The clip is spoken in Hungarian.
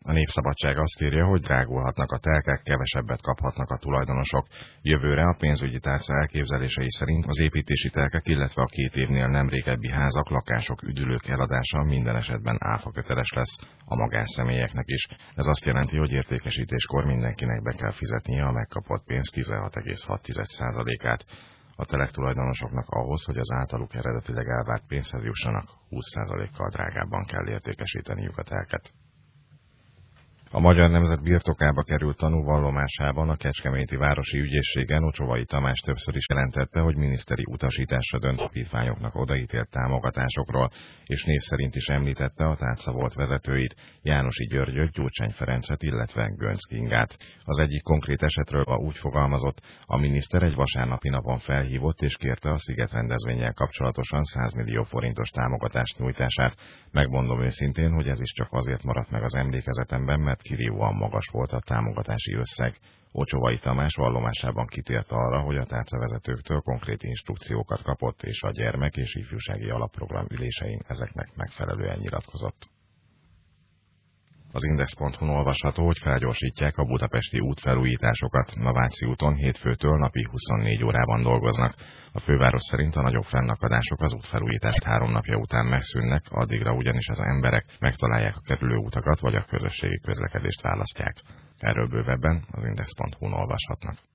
A Népszabadság azt írja, hogy drágulhatnak a telkek, kevesebbet kaphatnak a tulajdonosok. Jövőre a pénzügyi tárca elképzelései szerint az építési telkek, illetve a 2 évnél nem régebbi házak, lakások, üdülők eladása minden esetben áfaköteles lesz a magánszemélyeknek is. Ez azt jelenti, hogy értékesítéskor mindenkinek be kell fizetnie a megkapott pénz 16,6%-át. A telektulajdonosoknak ahhoz, hogy az általuk eredetileg elvárt pénzhez jussanak, 20%-kal drágábban kell értékesíteniük a telket. A Magyar Nemzet birtokába került tanú vallomásában a Kecskeméti Városi Ügyészségen Ocsovai Tamás többször is jelentette, hogy miniszteri utasításra dönt alapítványoknak odaítélt támogatásokról, és név szerint is említette a tárca volt vezetőit, Jánosi Györgyöt, Gyurcsány Ferencet, illetve Gönc Kingát. Az egyik konkrét esetről úgy fogalmazott, a miniszter egy vasárnapi napon felhívott és kérte a Sziget rendezvénnyel kapcsolatosan 100 millió forintos támogatást nyújtását. Megmondom őszintén, hogy ez is csak azért maradt meg az emlékezetemben, mert kirívóan magas volt a támogatási összeg. Ocsovai Tamás vallomásában kitért arra, hogy a tárcavezetőktől konkrét instrukciókat kapott, és a gyermek- és ifjúsági alapprogram ülésein ezeknek megfelelően nyilatkozott. Az Index.hu-n olvasható, hogy felgyorsítják a budapesti útfelújításokat. A Váci úton hétfőtől napi 24 órában dolgoznak. A főváros szerint a nagyobb fennakadások az útfelújítást 3 napja után megszűnnek, addigra ugyanis az emberek megtalálják a kerülőutakat vagy a közösségi közlekedést választják. Erről bővebben az Index.hu-n olvashatnak.